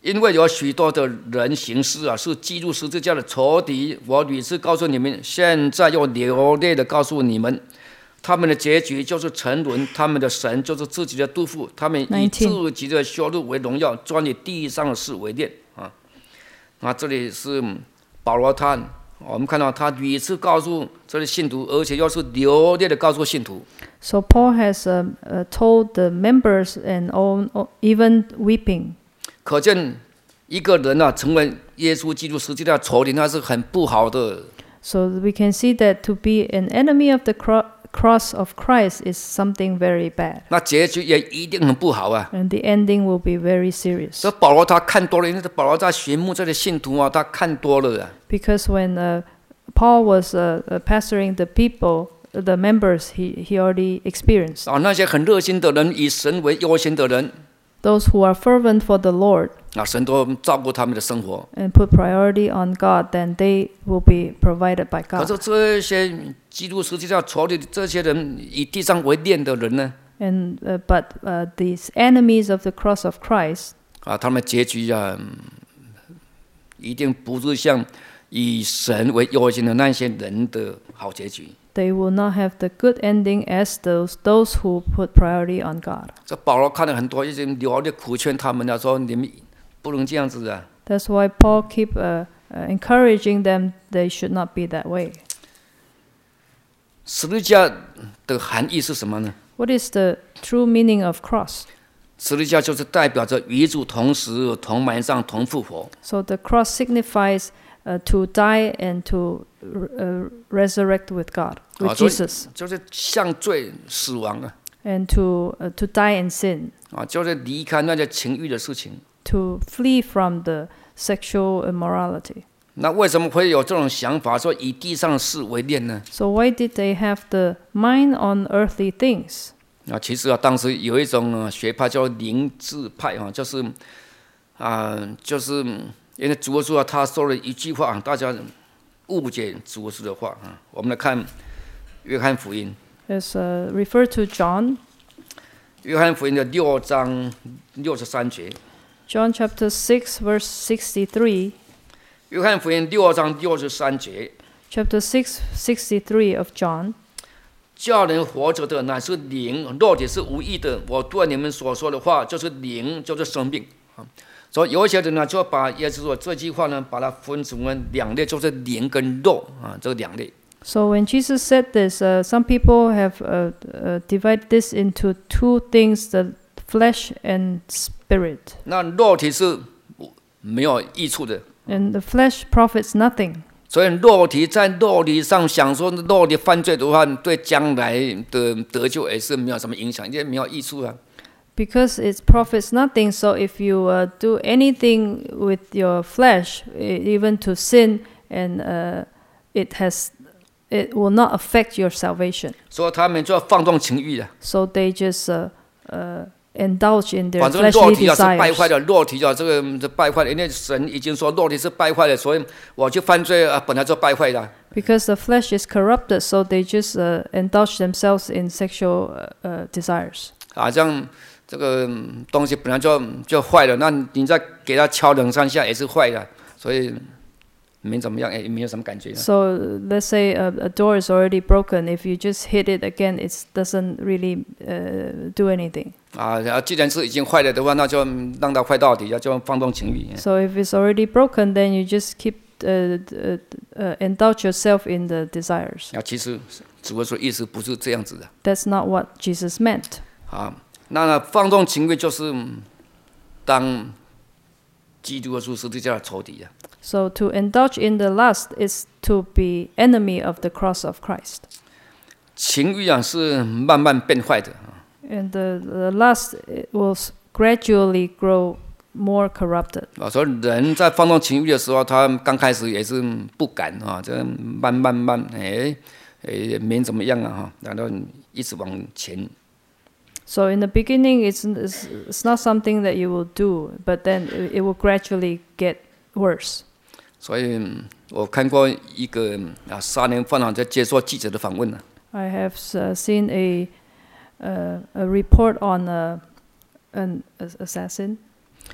因为有许多的人行事啊，是基督十字架的仇敌。我屡次告诉你们，现在又流泪的告诉你们，他们的结局就是沉沦，他们的神就是自己的肚腹，他们以自己的羞辱为荣耀，专以地上的事为念啊。那这里是保罗他，我们看到他屡次告诉这些信徒，而且又是流泪的告诉信徒。 So Paul has uh, uh, told the members and all, even weeping. 可见一个人啊，成为耶稣基督实际的仇敌，那是很不好的。 So we can see that to be an enemy of the cro cross of Christ is something very bad. 那结局也一定很不好啊。 And the ending will be very serious. 所以保罗他看多了，因为保罗在寻牧这些信徒啊，他看多了啊。 Because when uh, Paul was uh, uh, pastoring the people, the members, he he already experienced. 啊，那些很热心的人，以神为优先的人。 Those who are fervent for the Lord 啊，神都照顾他们的生活 and put priority on God, then they will be provided by 可 God. 是这些基督实际上仇敌这些人以地上为念的人呢？ And uh, but uh, these enemies of the cross of Christ 啊，他们结局啊，一定不是像以神为优先的那些人的好结局。 they will not have the good ending as those those who put priority on God. 这保罗看了很多，一直流泪苦劝他们，他说你们不能这样子啊。 That's why Paul keep uh, uh, encouraging them they should not be that way. 十字架的含义是什么呢？ What is the true meaning of cross? 十字架就是代表着与主同死、同埋葬、同复活。 So the cross signifies uh, to die and to uh, resurrect with God, with 啊，所以 Jesus, 就是向罪死亡啊， and to uh, to die in sin, 啊，就是离开那些情欲的事情。 to flee from the sexual immorality. 那为什么会有这种想法，说以地上的事为念呢？ So why did they have the mind on earthly things? 啊，其实啊，当时有一种、呃、学派叫灵智派啊，就是啊、呃，就是因为主耶稣啊，他说了一句话、啊，大家误解主耶稣的话啊。我们来看约翰福音， It's uh, referred to John, 约翰福音的六章六十三节。 John chapter six, verse sixty-three. 约翰福音六章六十三节， Chapter six, sixty-three of John. 叫人活着的乃是灵，肉体是无益的。我对你们所说的话，就是灵，就是生命。啊，所以有一些人呢，就把耶稣说这句话呢，把它分成为两类，就是灵跟肉啊，这两类。 So when Jesus said this, uh, some people have uh, uh, divided this into two things: the flesh and spirit. 那肉体是没有益处的， And the flesh profits nothing. 所以肉体在肉体上想说肉体犯罪的话，对将来的得救也是没有什么影响，因为没有益处啊。 Because it profits nothing, so if you uh, do anything with your flesh, e- even to sin, and uh, it has, it will not affect your salvation. 所以他们就要放纵情欲啊， So they just uh, uh, indulge in their 反正肉 fleshly 体啊是败坏 desires. 的，肉体啊这个这败坏的，因为神已经说肉体是败坏的，所以我去犯罪啊，本来就败坏的。 Because the flesh is corrupted, so they just uh, indulge themselves in sexual uh, uh, desires. 啊，这样这个东西本来就就坏了，那你再给它敲两三下也是坏的，所以没怎么样，也没有什么感觉。 So let's say a, a door is already broken. If you just hit it again, it doesn't really uh, do anything. 啊，然后既然是已经坏了的话，那就让它坏到底，就放纵情欲。 So if it's already broken, then you just keep uh, uh, uh, indulge yourself in the desires. 啊，其实主耶稣意思不是这样子的 That's not what Jesus meant. 啊。那放纵情欲就是当基督耶稣十字架的仇敌啊。 So to indulge in the lust is to be enemy of the cross of Christ. 情欲啊是慢慢变坏的。 And the, the lust it will gradually grow more corrupted. 啊，所以人在放纵情欲的时候，他刚开始也是不敢啊，这慢慢慢，哎，哎，没怎么样啊哈，然后一直往前。 So in the beginning, it's, it's it's not something that you will do, but then it will gradually get worse. 所以我看过一个啊杀人犯啊在接受记者的访问呢、啊。 I have uh, seen a uh, a report on a, an assassin.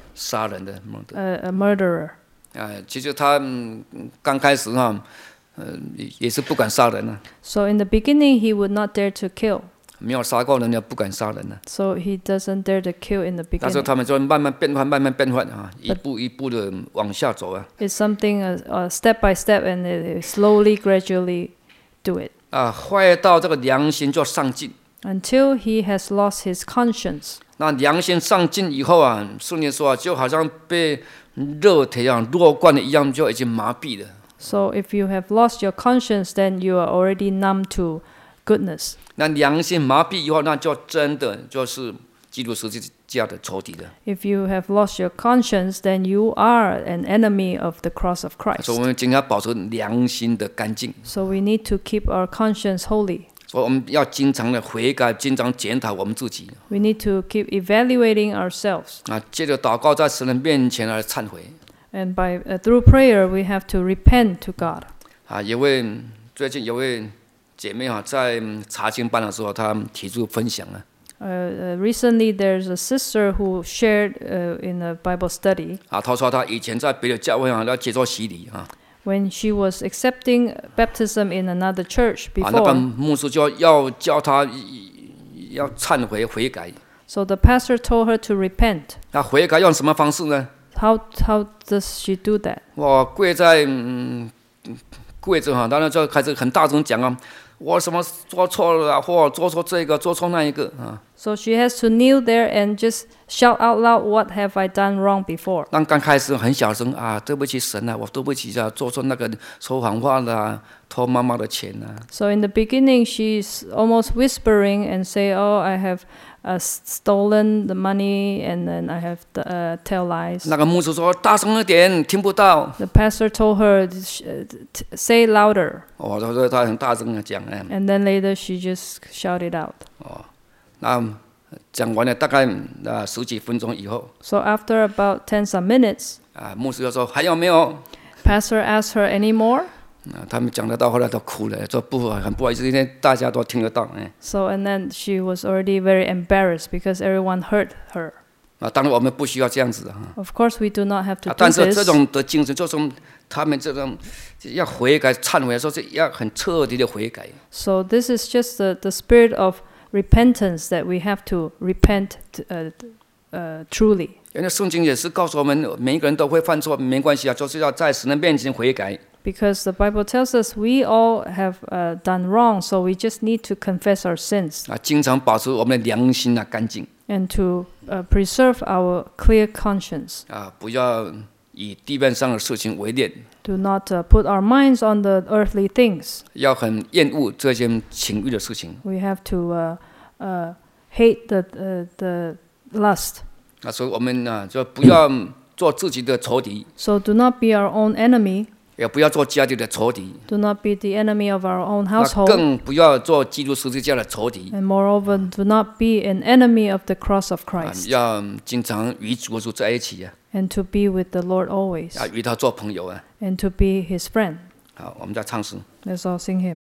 杀人的 murder。 a, a murderer. 啊，其实他嗯刚开始哈，呃也也是不敢杀人啊， So in the beginning, he would not dare to kill. 没有杀过人也不敢杀人啊。 So he doesn't dare to kill in the 但是 beginning. 他们就慢慢变化，慢慢变化啊，一步一步的往下走啊。 It's something uh, uh, step by step, and it, it slowly, gradually do it 啊，坏到这个良心就上进。 until he has lost his conscience. 那良心上进以后啊，圣经说啊，就好像被热铁啊弱灌的一样，就已经麻痹了。 So if you have lost your conscience, then you are already numb to goodness. 那良心麻痹以后，那就真的就是基督十字架的仇敌了。 If you have lost your conscience, then you are an enemy of the cross of 所以 Christ. 我们经常保持良心的干净。 So we need to keep our conscience holy. 所以我们要经常的悔改，经常检讨我们自己 We need to keep evaluating ourselves. 啊，借着祷告在神的面前来忏悔 And by uh, through prayer, we have to repent to God. 啊。有位最近有位姐妹啊，在查经班的时候，她提出分享了 Uh, uh, recently, there's a sister who shared uh, in a Bible study 啊，她说她以前在别的教会啊要接受洗礼啊， when she was accepting baptism in another church 啊，那个 before. 牧师就要教她要忏悔悔改。 So the pastor told her to repent. 那悔改用什么方式呢？ How how does she do that? 我跪在嗯跪着哈，当然就开始很大声讲啊，我什么做错了啊，或做错这个做错那一个啊。 So she has to kneel there and just shout out loud, "What have I done wrong before?" 那刚开始很小声啊，对不起神啊，我对不起啊，做错那个说谎话啦、啊，偷妈妈的钱啊。 So in the beginning, she's almost whispering and say, "Oh, I have uh, stolen the money, and then I have the, uh, tell lies." 那个牧师说大声一点，听不到。 The pastor told her, "Sh- uh, t- "Say louder." 哦，他说他很大声的讲哎， And then later, she just shouted out. 哦，那讲完了大概啊十几分钟以后， So after about ten some minutes, 啊牧师就说还有没有？ pastor asked her, "Any more?" 啊，他们讲得到后来都哭了，说不很不好意思，今天大家都听得到哎。 So and then she was already very embarrassed because everyone heard her. 啊，当然我们不需要这样子啊。 Of course, we do not have to 啊 do 但是这 this. 种的精神，就是他们这种要悔改、忏悔的时候，是要很彻底的悔改。 So this is just the, the spirit of repentance that we have to repent t- uh, uh, truly. 因为圣经也是告诉我们，每一个人都会犯错，没关系啊，就是要在神的面前悔改。 Because the Bible tells us we all have uh, done wrong, so we just need to confess our sins 啊，经常保持我们的良心啊干净 and to uh, preserve our clear conscience. 啊，不要以地面上的事情为念， Do not uh, put our minds on the earthly things. 要很厌恶这些情欲的事情 We have to uh, uh, hate the, uh, the lust. 啊，所以我们啊就不要做自己的仇敌， So do not be our own enemy. 也不要做家里的仇敌， Do not be the enemy of our own 那 household. 更不要做基督十字架的仇敌 And moreover, do not be an enemy of the cross of 啊， Christ. 要经常与主主在一起啊， And to be with the Lord always. 啊，与他做朋友啊。 And to be his friend. 好，我们再唱诗。 Let's all sing hymn.